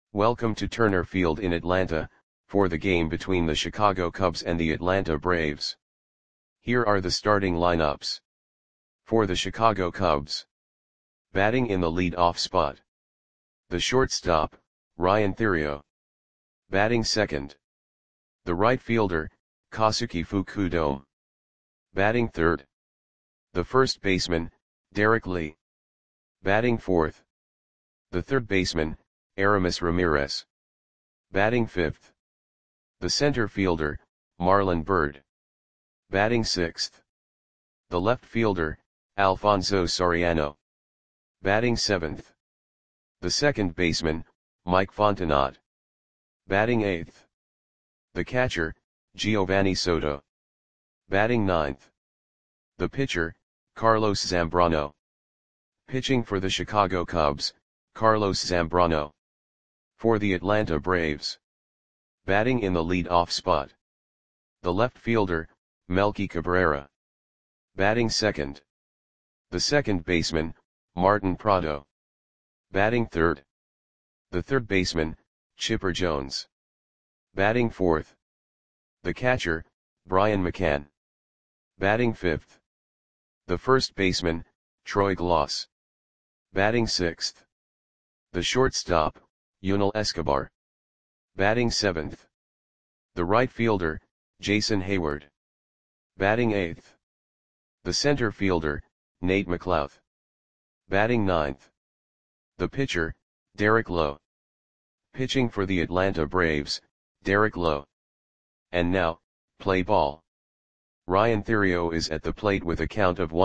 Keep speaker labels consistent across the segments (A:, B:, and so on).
A: Welcome to Turner Field in Atlanta, for the game between the Chicago Cubs and the Atlanta Braves. Here are the starting lineups. For the Chicago Cubs. Batting in the lead-off spot. The shortstop, Ryan Theriot. Batting second. The right fielder, Kosuke Fukudome. Batting third. The first baseman, Derek Lee. Batting fourth. The third baseman, Aramis Ramirez. Batting fifth. The center fielder, Marlon Byrd. Batting sixth. The left fielder, Alfonso Soriano. Batting seventh. The second baseman, Mike Fontenot. Batting eighth. The catcher, Giovanni Soto. Batting ninth. The pitcher, Carlos Zambrano. Pitching for the Chicago Cubs, Carlos Zambrano. For the Atlanta Braves. Batting in the lead-off spot. The left fielder, Melky Cabrera. Batting second. The second baseman, Martin Prado. Batting third. The third baseman, Chipper Jones. Batting fourth. The catcher, Brian McCann. Batting fifth. The first baseman, Troy Glaus. Batting sixth. The shortstop, Yunel Escobar. Batting seventh. The right fielder, Jason Hayward. Batting eighth. The center fielder, Nate McLouth. Batting ninth. The pitcher, Derek Lowe. Pitching for the Atlanta Braves, Derek Lowe. And now, play ball. Ryan Theriot is at the plate with a count of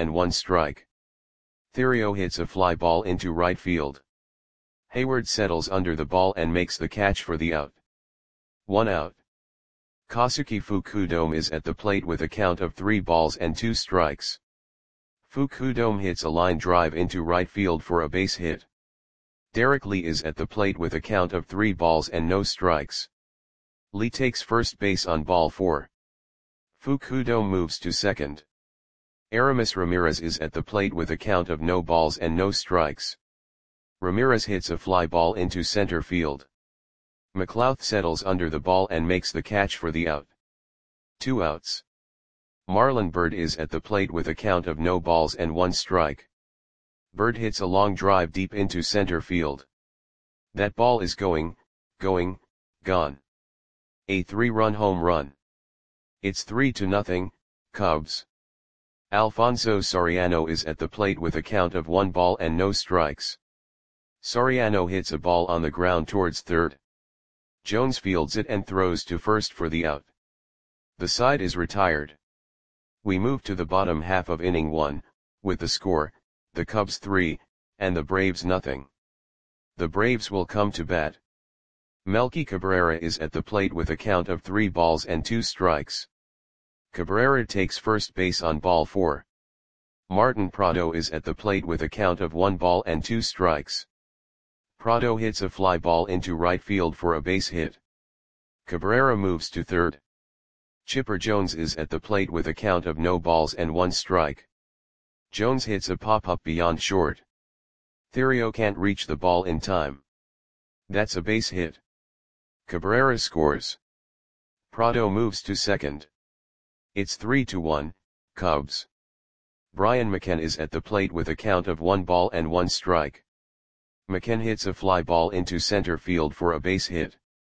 A: 1-1 Theriot hits a fly ball into right field. Hayward settles under the ball and makes the catch for the out. 1 out. Kosuke Fukudome is at the plate with a count of 3-2. Fukudome hits a line drive into right field for a base hit. Derek Lee is at the plate with a count of 3-0. Lee takes first base on ball 4. Fukudome moves to second. Aramis Ramirez is at the plate with a count of 0-0. Ramirez hits a fly ball into center field. McLouth settles under the ball and makes the catch for the out. 2 outs. Marlon Byrd is at the plate with a count of 0-1. Byrd hits a long drive deep into center field. That ball is going, gone. A 3-run home run. It's 3-0, Cubs. Alfonso Soriano is at the plate with a count of 1-0. Soriano hits a ball on the ground towards third. Jones fields it and throws to first for the out. The side is retired. We move to the bottom half of inning 1, with the score, the Cubs 3, and the Braves nothing. The Braves will come to bat. Melky Cabrera is at the plate with a count of 3-2. Cabrera takes first base on ball 4. Martin Prado is at the plate with a count of 1-2. Prado hits a fly ball into right field for a base hit. Cabrera moves to third. Chipper Jones is at the plate with a count of 0-1. Jones hits a pop-up beyond short. Theriot can't reach the ball in time. That's a base hit. Cabrera scores. Prado moves to second. It's 3-1, Cubs. Brian McCann is at the plate with a count of 1-1. McCann hits a fly ball into center field for a base hit.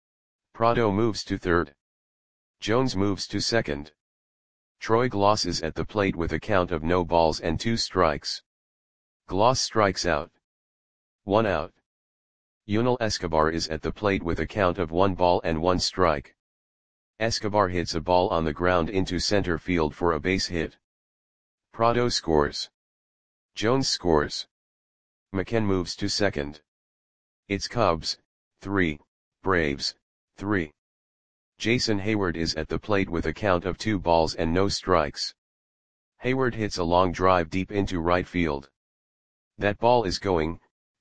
A: Prado moves to third. Jones moves to second. Troy Glaus is at the plate with a count of 0-2. Glaus strikes out. 1 out. Yunel Escobar is at the plate with a count of 1-1. Escobar hits a ball on the ground into center field for a base hit. Prado scores. Jones scores. McCann moves to second. It's Cubs, 3, Braves, 3. Jason Hayward is at the plate with a count of 2-0. Hayward hits a long drive deep into right field. That ball is going,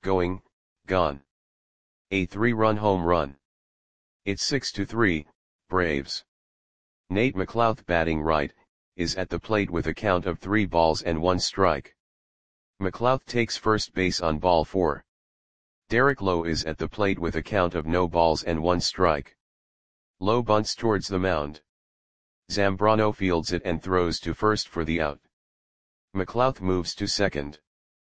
A: gone. A 3-run home run. It's 6-3, Braves. Nate McLouth batting right, is at the plate with a count of 3-1. McLouth takes first base on ball 4. Derek Lowe is at the plate with a count of no balls and 1 strike. Lowe bunts towards the mound. Zambrano fields it and throws to first for the out. McLouth moves to second.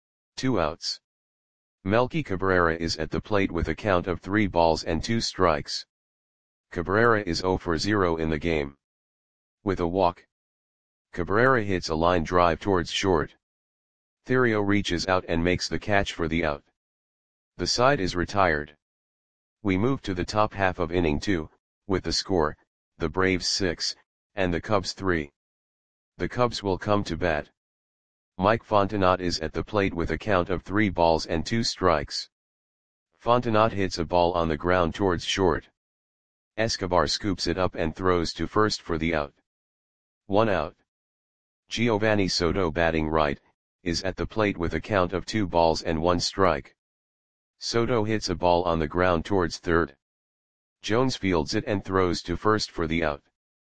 A: 2 outs. Melky Cabrera is at the plate with a count of 3 balls and 2 strikes. Cabrera is 0 for 0 in the game. With a walk, Cabrera hits a line drive towards short. Theriot reaches out and makes the catch for the out. The side is retired. We move to the top half of inning 2, with the score, the Braves 6, and the Cubs 3. The Cubs will come to bat. Mike Fontenot is at the plate with a count of 3 balls and 2 strikes. Fontenot hits a ball on the ground towards short. Escobar scoops it up and throws to first for the out. 1 out. Giovanni Soto, batting right, is at the plate with a count of 2 balls and 1 strike. Soto hits a ball on the ground towards third. Jones fields it and throws to first for the out.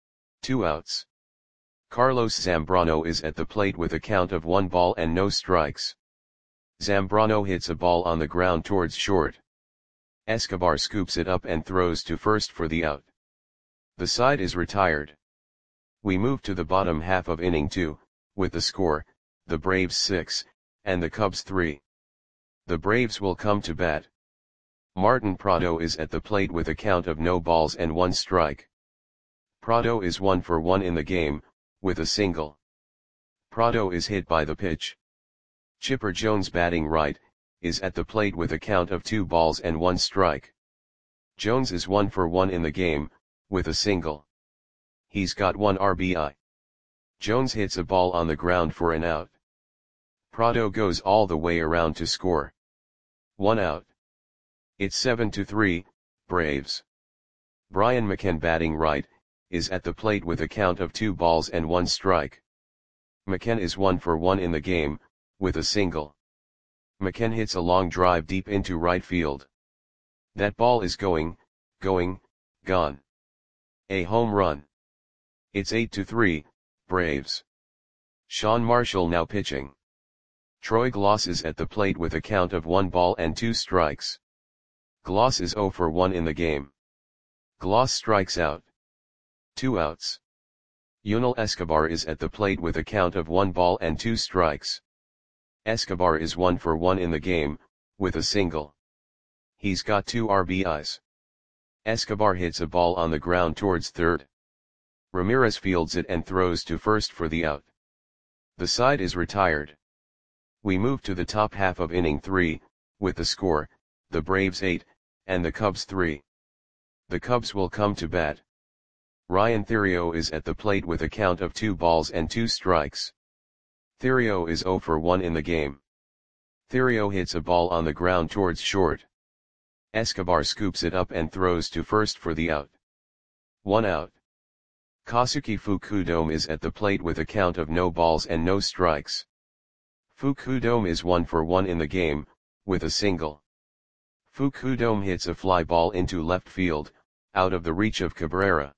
A: 2 outs. Carlos Zambrano is at the plate with a count of 1 ball and no strikes. Zambrano hits a ball on the ground towards short. Escobar scoops it up and throws to first for the out. The side is retired. We move to the bottom half of inning 2, with the score, the Braves 6, and the Cubs 3. The Braves will come to bat. Martin Prado is at the plate with a count of no balls and 1 strike. Prado is 1 for 1 in the game, with a single. Prado is hit by the pitch. Chipper Jones, batting right, is at the plate with a count of 2 balls and 1 strike. Jones is 1 for 1 in the game, with a single. He's got 1 RBI. Jones hits a ball on the ground for an out. Prado goes all the way around to score. 1 out. It's 7-3, Braves. Brian McCann, batting right, is at the plate with a count of 2 balls and 1 strike. McCann is 1 for 1 in the game, with a single. McCann hits a long drive deep into right field. That ball is going, gone. A home run. It's 8-3, Braves. Sean Marshall now pitching. Troy Gloss is at the plate with a count of 1 ball and 2 strikes. Gloss is 0 for 1 in the game. Gloss strikes out. 2 outs. Yunel Escobar is at the plate with a count of 1 ball and 2 strikes. Escobar is 1 for 1 in the game, with a single. He's got 2 RBIs. Escobar hits a ball on the ground towards third. Ramirez fields it and throws to first for the out. The side is retired. We move to the top half of inning 3, with the score, the Braves 8, and the Cubs 3. The Cubs will come to bat. Ryan Theriot is at the plate with a count of 2 balls and 2 strikes. Theriot is 0 for 1 in the game. Theriot hits a ball on the ground towards short. Escobar scoops it up and throws to first for the out. 1 out. Kosuke Fukudome is at the plate with a count of no balls and no strikes. Fukudome is 1 for 1 in the game, with a single. Fukudome hits a fly ball into left field, out of the reach of Cabrera.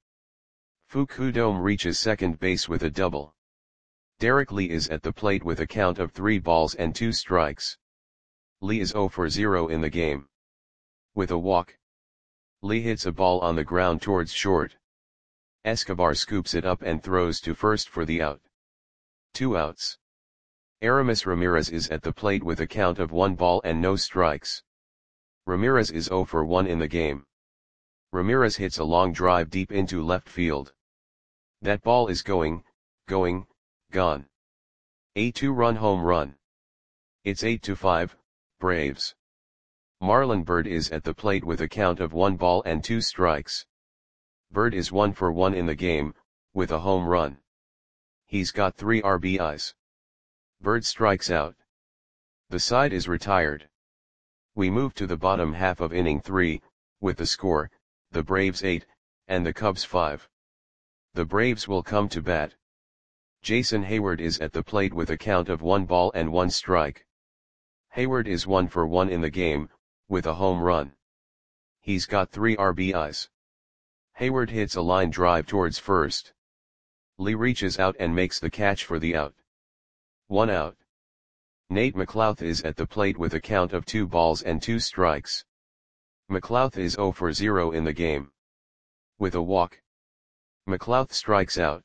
A: Fukudome reaches second base with a double. Derek Lee is at the plate with a count of 3 balls and 2 strikes. Lee is 0 for 0 in the game. With a walk, Lee hits a ball on the ground towards short. Escobar scoops it up and throws to first for the out. 2 outs. Aramis Ramirez is at the plate with a count of 1 ball and no strikes. Ramirez is 0 for 1 in the game. Ramirez hits a long drive deep into left field. That ball is going, gone. A 2-run home run. It's 8-5, Braves. Marlon Byrd is at the plate with a count of 1 ball and 2 strikes. Byrd is 1 for 1 in the game, with a home run. He's got 3 RBIs. Byrd strikes out. The side is retired. We move to the bottom half of inning 3, with the score, the Braves 8, and the Cubs 5. The Braves will come to bat. Jason Hayward is at the plate with a count of 1 ball and 1 strike. Hayward is 1 for 1 in the game, with a home run. He's got 3 RBIs. Hayward hits a line drive towards first. Lee reaches out and makes the catch for the out. 1 out. Nate McLouth is at the plate with a count of 2 balls and 2 strikes. McLouth is 0 for 0 in the game. With a walk, McLouth strikes out.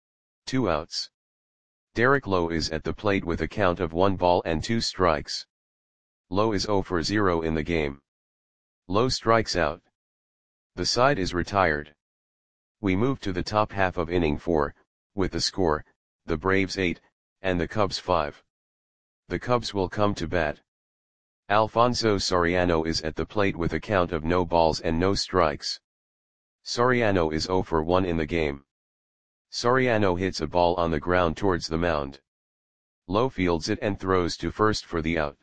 A: 2 outs. Derek Lowe is at the plate with a count of 1 ball and 2 strikes. Lowe is 0 for 0 in the game. Lowe strikes out. The side is retired. We move to the top half of inning 4, with the score, the Braves 8, and the Cubs 5. The Cubs will come to bat. Alfonso Soriano is at the plate with a count of no balls and no strikes. Soriano is 0 for 1 in the game. Soriano hits a ball on the ground towards the mound. Lowe fields it and throws to first for the out.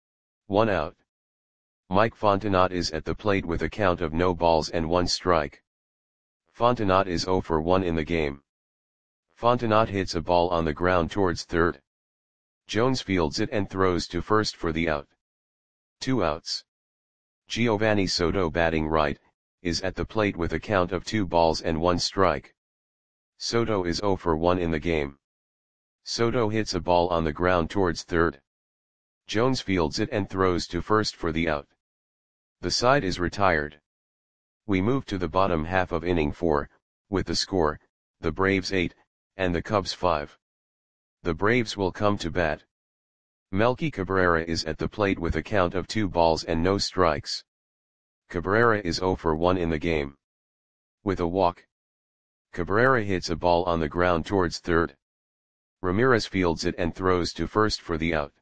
A: 1 out. Mike Fontenot is at the plate with a count of no balls and 1 strike. Fontenot is 0 for 1 in the game. Fontenot hits a ball on the ground towards third. Jones fields it and throws to first for the out. 2 outs. Giovanni Soto, batting right, is at the plate with a count of 2 balls and 1 strike. Soto is 0 for 1 in the game. Soto hits a ball on the ground towards third. Jones fields it and throws to first for the out. The side is retired. We move to the bottom half of inning 4, with the score, the Braves 8, and the Cubs 5. The Braves will come to bat. Melky Cabrera is at the plate with a count of 2 balls and no strikes. Cabrera is 0 for 1 in the game. With a walk, Cabrera hits a ball on the ground towards third. Ramirez fields it and throws to first for the out.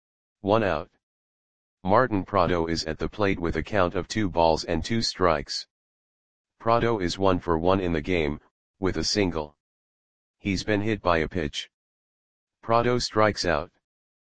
A: 1 out. Martin Prado is at the plate with a count of 2 balls and 2 strikes. Prado is 1 for 1 in the game, with a single. He's been hit by a pitch. Prado strikes out.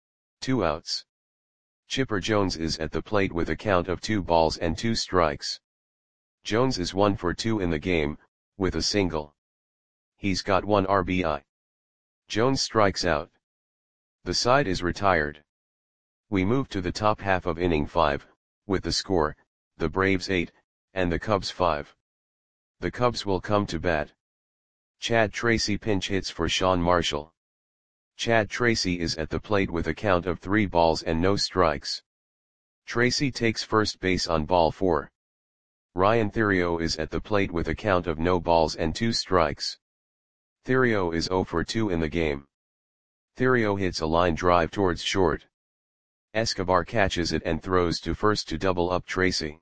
A: 2 outs. Chipper Jones is at the plate with a count of 2 balls and 2 strikes. Jones is 1 for 2 in the game, with a single. He's got 1 RBI. Jones strikes out. The side is retired. We move to the top half of inning 5, with the score, the Braves 8, and the Cubs 5. The Cubs will come to bat. Chad Tracy pinch hits for Sean Marshall. Chad Tracy is at the plate with a count of 3 balls and no strikes. Tracy takes first base on ball 4. Ryan Theriot is at the plate with a count of no balls and 2 strikes. Theriot is 0 for 2 in the game. Theriot hits a line drive towards short. Escobar catches it and throws to first to double up Tracy.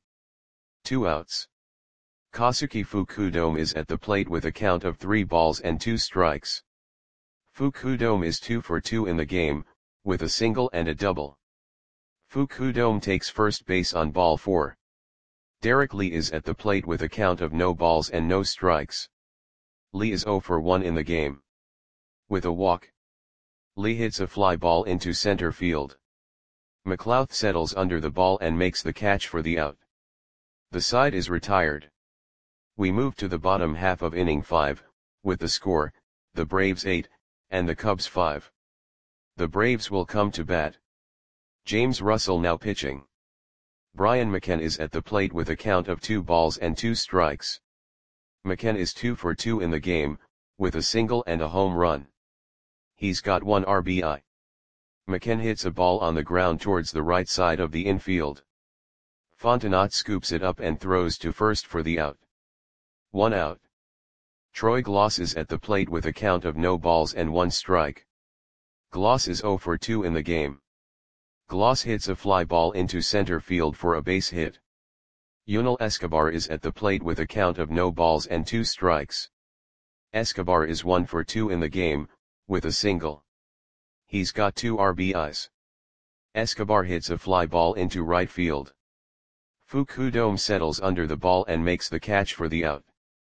A: 2 outs. Kosuke Fukudome is at the plate with a count of 3 balls and 2 strikes. Fukudome is 2 for 2 in the game, with a single and a double. Fukudome takes first base on ball 4. Derek Lee is at the plate with a count of no balls and no strikes. Lee is 0 for 1 in the game. With a walk, Lee hits a fly ball into center field. McLouth settles under the ball and makes the catch for the out. The side is retired. We move to the bottom half of inning 5, with the score, the Braves 8, and the Cubs 5. The Braves will come to bat. James Russell now pitching. Brian McCann is at the plate with a count of 2 balls and 2 strikes. McCann is 2 for 2 in the game, with a single and a home run. He's got 1 RBI. McCann hits a ball on the ground towards the right side of the infield. Fontenot scoops it up and throws to first for the out. 1 out. Troy Gloss is at the plate with a count of no balls and 1 strike. Gloss is 0 for 2 in the game. Gloss hits a fly ball into center field for a base hit. Yunel Escobar is at the plate with a count of no balls and 2 strikes. Escobar is 1 for 2 in the game, with a single. He's got 2 RBIs. Escobar hits a fly ball into right field. Fukudome settles under the ball and makes the catch for the out.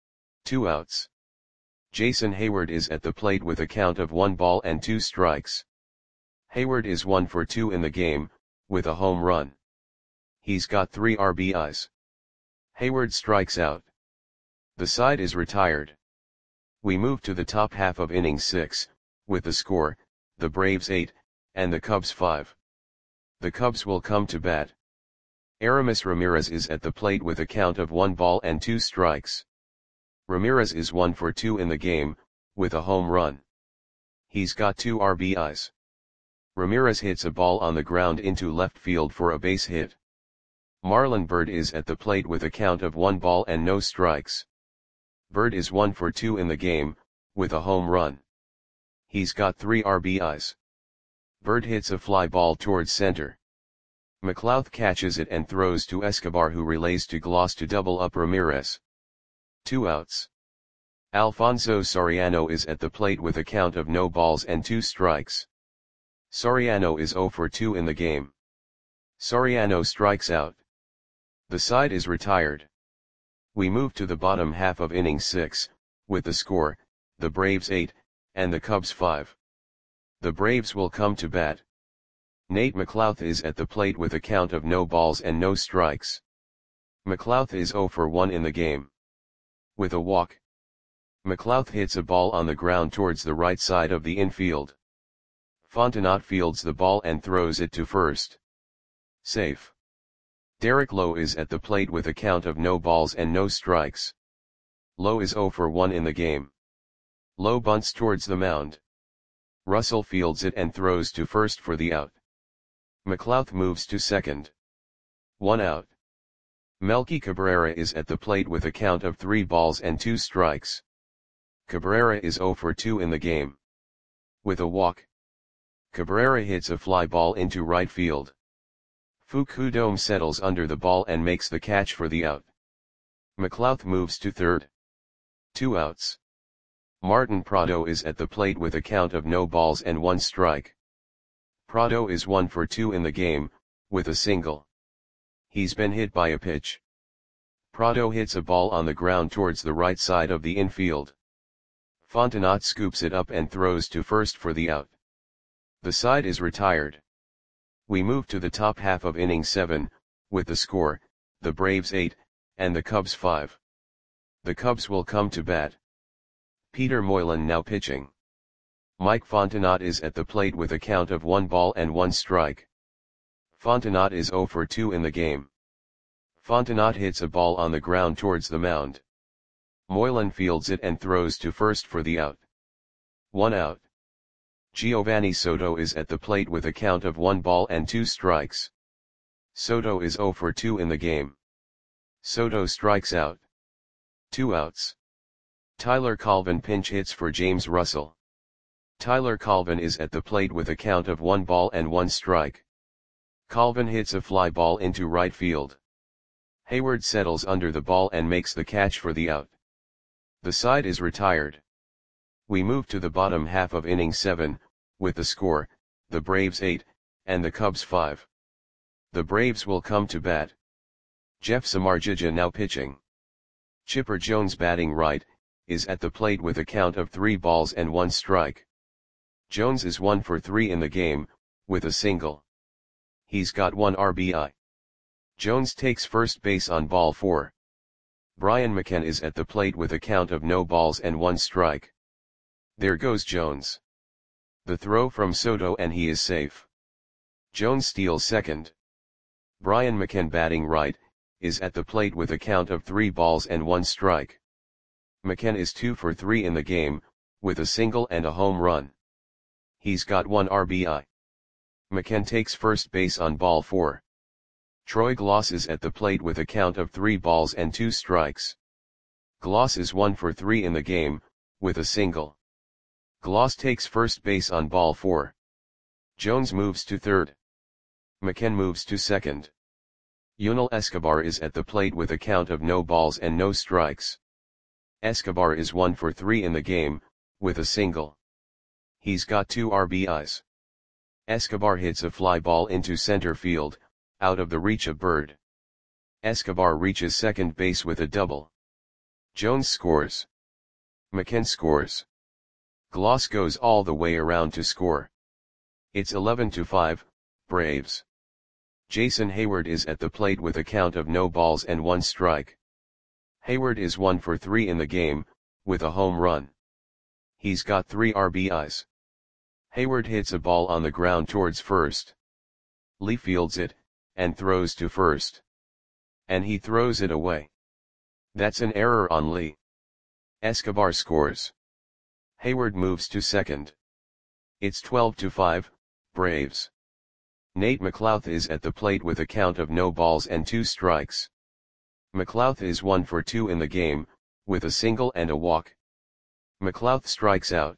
A: 2 outs. Jason Hayward is at the plate with a count of 1 ball and 2 strikes. Hayward is 1 for 2 in the game, with a home run. He's got 3 RBIs. Hayward strikes out. The side is retired. We move to the top half of inning 6, with the score, the Braves 8, and the Cubs 5. The Cubs will come to bat. Aramis Ramirez is at the plate with a count of 1 ball and 2 strikes. Ramirez is 1 for 2 in the game, with a home run. He's got 2 RBIs. Ramirez hits a ball on the ground into left field for a base hit. Marlon Byrd is at the plate with a count of 1 ball and no strikes. Byrd is 1 for 2 in the game, with a home run. He's got 3 RBIs. Byrd hits a fly ball towards center. McLouth catches it and throws to Escobar, who relays to Gloss to double up Ramirez. 2 outs. Alfonso Soriano is at the plate with a count of no balls and 2 strikes. Soriano is 0 for 2 in the game. Soriano strikes out. The side is retired. We move to the bottom half of inning 6, with the score, the Braves 8, and the Cubs 5. The Braves will come to bat. Nate McLouth is at the plate with a count of no balls and no strikes. McLouth is 0 for 1 in the game. With a walk, McLouth hits a ball on the ground towards the right side of the infield. Fontenot fields the ball and throws it to first. Safe. Derek Lowe is at the plate with a count of no balls and no strikes. Lowe is 0 for 1 in the game. Lowe bunts towards the mound. Russell fields it and throws to first for the out. McLouth moves to second. 1 out. Melky Cabrera is at the plate with a count of 3 balls and 2 strikes. Cabrera is 0 for 2 in the game. With a walk, Cabrera hits a fly ball into right field. Fukudome settles under the ball and makes the catch for the out. McLouth moves to third. 2 outs. Martin Prado is at the plate with a count of no balls and 1 strike. Prado is 1 for 2 in the game, with a single. He's been hit by a pitch. Prado hits a ball on the ground towards the right side of the infield. Fontenot scoops it up and throws to first for the out. The side is retired. We move to the top half of inning 7, with the score, the Braves 8, and the Cubs 5. The Cubs will come to bat. Peter Moylan now pitching. Mike Fontenot is at the plate with a count of 1 ball and 1 strike. Fontenot is 0 for 2 in the game. Fontenot hits a ball on the ground towards the mound. Moylan fields it and throws to first for the out. 1 out. Giovanni Soto is at the plate with a count of 1 ball and 2 strikes. Soto is 0 for 2 in the game. Soto strikes out. 2 outs. Tyler Colvin pinch hits for James Russell. Tyler Colvin is at the plate with a count of 1 ball and 1 strike. Colvin hits a fly ball into right field. Hayward settles under the ball and makes the catch for the out. The side is retired. We move to the bottom half of inning 7, with the score, the Braves 8, and the Cubs 5. The Braves will come to bat. Jeff Samardzija now pitching. Chipper Jones batting right, is at the plate with a count of 3 balls and 1 strike. Jones is 1 for 3 in the game, with a single. He's got 1 RBI. Jones takes first base on ball 4. Brian McCann is at the plate with a count of no balls and 1 strike. There goes Jones. The throw from Soto and he is safe. Jones steals second. Brian McCann batting right, is at the plate with a count of 3 balls and 1 strike. McCann is 2 for 3 in the game, with a single and a home run. He's got 1 RBI. McCann takes first base on ball 4. Troy Gloss is at the plate with a count of 3 balls and 2 strikes. Gloss is 1 for 3 in the game, with a single. Gloss takes first base on ball 4. Jones moves to third. McCann moves to second. Yunel Escobar is at the plate with a count of no balls and no strikes. Escobar is 1 for 3 in the game, with a single. He's got 2 RBIs. Escobar hits a fly ball into center field, out of the reach of Byrd. Escobar reaches second base with a double. Jones scores. McCann scores. Gloss goes all the way around to score. It's 11-5, Braves. Jason Hayward is at the plate with a count of no balls and 1 strike. Hayward is 1 for 3 in the game, with a home run. He's got 3 RBIs. Hayward hits a ball on the ground towards first. Lee fields it, and throws to first. And he throws it away. That's an error on Lee. Escobar scores. Hayward moves to second. It's 12-5, Braves. Nate McLouth is at the plate with a count of no balls and 2 strikes. McLouth is 1 for 2 in the game, with a single and a walk. McLouth strikes out.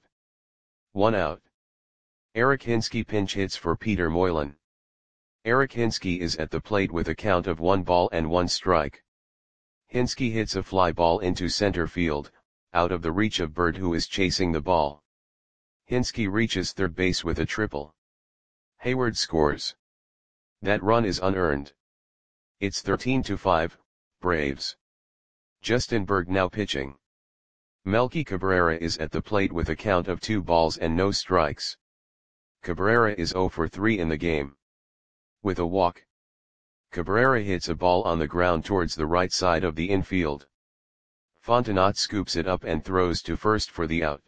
A: 1 out. Eric Hinske pinch hits for Peter Moylan. Eric Hinske is at the plate with a count of 1 ball and 1 strike. Hinske hits a fly ball into center field, out of the reach of Bird, who is chasing the ball. Hinske reaches third base with a triple. Hayward scores. That run is unearned. It's 13-5, Braves. Justin Berg now pitching. Melky Cabrera is at the plate with a count of 2 balls and no strikes. Cabrera is 0 for 3 in the game. With a walk. Cabrera hits a ball on the ground towards the right side of the infield. Fontenot scoops it up and throws to first for the out.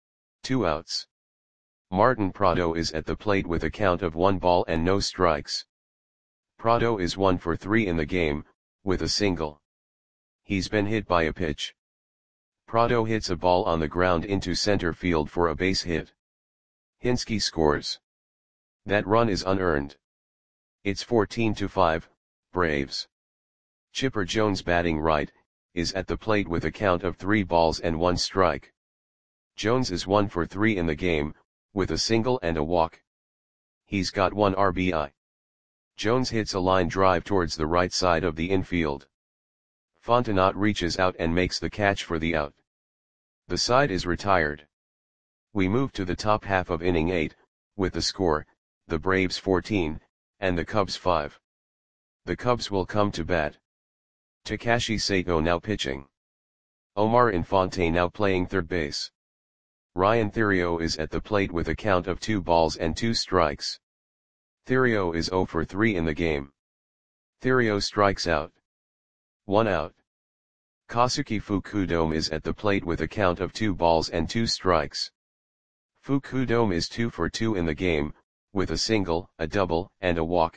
A: 2 outs. Martin Prado is at the plate with a count of 1 ball and no strikes. Prado is 1 for 3 in the game, with a single. He's been hit by a pitch. Prado hits a ball on the ground into center field for a base hit. Hinske scores. That run is unearned. It's 14-5, Braves. Chipper Jones batting right, is at the plate with a count of 3 balls and 1 strike. Jones is 1 for 3 in the game, with a single and a walk. He's got 1 RBI. Jones hits a line drive towards the right side of the infield. Fontenot reaches out and makes the catch for the out. The side is retired. We move to the top half of inning 8, with the score, the Braves 14, and the Cubs 5. The Cubs will come to bat. Takashi Sato now pitching. Omar Infante now playing third base. Ryan Theriot is at the plate with a count of 2 balls and 2 strikes. Theriot is 0 for 3 in the game. Theriot strikes out. 1 out. Kosuke Fukudome is at the plate with a count of 2 balls and 2 strikes. Fukudome is 2 for 2 in the game, with a single, a double, and a walk.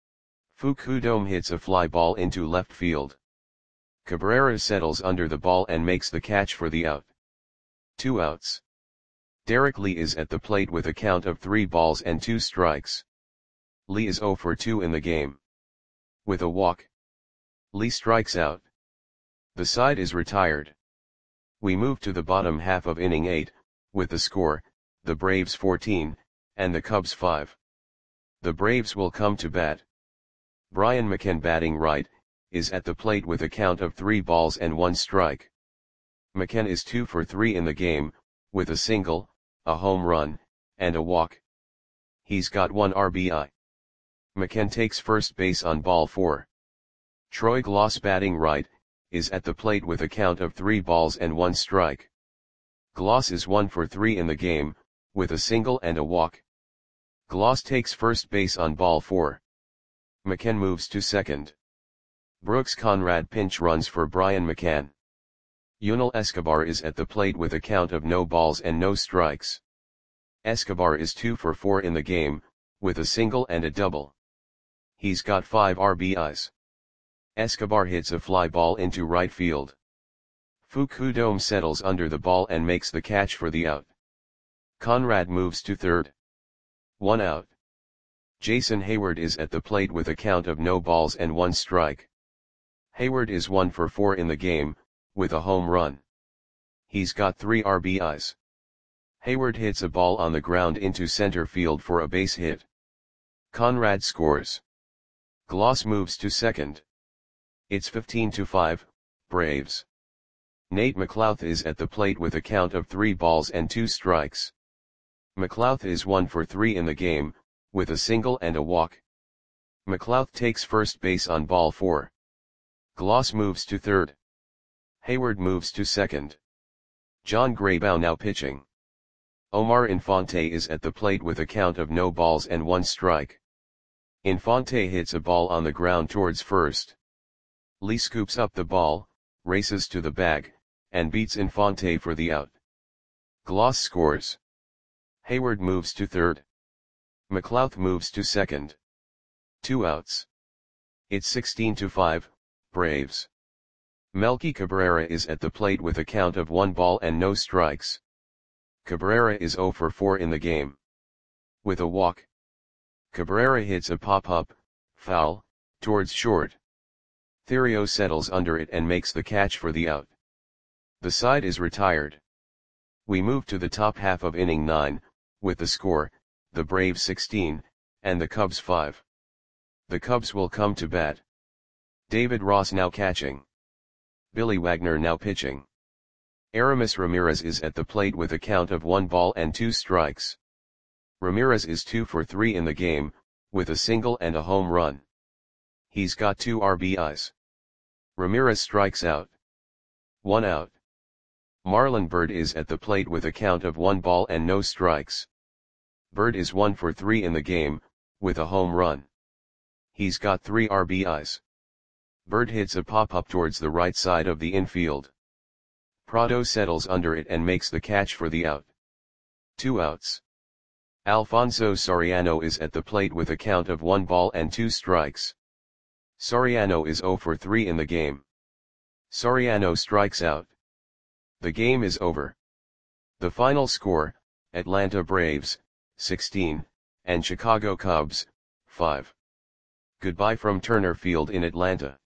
A: Fukudome hits a fly ball into left field. Cabrera settles under the ball and makes the catch for the out. 2 outs. Derek Lee is at the plate with a count of 3 balls and 2 strikes. Lee is 0 for 2 in the game. With a walk. Lee strikes out. The side is retired. We move to the bottom half of inning 8, with the score, the Braves 14, and the Cubs 5. The Braves will come to bat. Brian McCann batting right, is at the plate with a count of 3 balls and 1 strike. McCann is 2 for 3 in the game, with a single, a home run, and a walk. He's got 1 RBI. McCann takes first base on ball 4. Troy Gloss batting right, is at the plate with a count of 3 balls and 1 strike. Gloss is 1 for 3 in the game, with a single and a walk. Gloss takes first base on ball 4. McCann moves to second. Brooks Conrad pinch runs for Brian McCann. Yunel Escobar is at the plate with a count of no balls and no strikes. Escobar is 2 for 4 in the game, with a single and a double. He's got 5 RBIs. Escobar hits a fly ball into right field. Fukudome settles under the ball and makes the catch for the out. Conrad moves to third. 1 out. Jason Hayward is at the plate with a count of no balls and 1 strike. Hayward is 1 for 4 in the game, with a home run. He's got 3 RBIs. Hayward hits a ball on the ground into center field for a base hit. Conrad scores. Gloss moves to second. It's 15-5, Braves. Nate McLouth is at the plate with a count of 3 balls and 2 strikes. McLouth is 1 for 3 in the game, with a single and a walk. McLouth takes first base on ball 4. Gloss moves to third. Hayward moves to second. John Graybow now pitching. Omar Infante is at the plate with a count of no balls and 1 strike. Infante hits a ball on the ground towards first. Lee scoops up the ball, races to the bag, and beats Infante for the out. Gloss scores. Hayward moves to third. McLouth moves to second. 2 outs. It's 16-5, Braves. Melky Cabrera is at the plate with a count of 1 ball and no strikes. Cabrera is 0 for 4 in the game. With a walk. Cabrera hits a pop-up, foul, towards short. Theriot settles under it and makes the catch for the out. The side is retired. We move to the top half of inning 9, with the score, the Braves 16, and the Cubs 5. The Cubs will come to bat. David Ross now catching. Billy Wagner now pitching. Aramis Ramirez is at the plate with a count of 1 ball and 2 strikes. Ramirez is 2 for 3 in the game, with a single and a home run. He's got 2 RBIs. Ramirez strikes out. 1 out. Marlon Byrd is at the plate with a count of 1 ball and no strikes. Byrd is 1 for 3 in the game, with a home run. He's got 3 RBIs. Byrd hits a pop-up towards the right side of the infield. Prado settles under it and makes the catch for the out. 2 outs. Alfonso Soriano is at the plate with a count of 1 ball and 2 strikes. Soriano is 0 for 3 in the game. Soriano strikes out. The game is over. The final score, Atlanta Braves, 16, and Chicago Cubs, 5. Goodbye from Turner Field in Atlanta.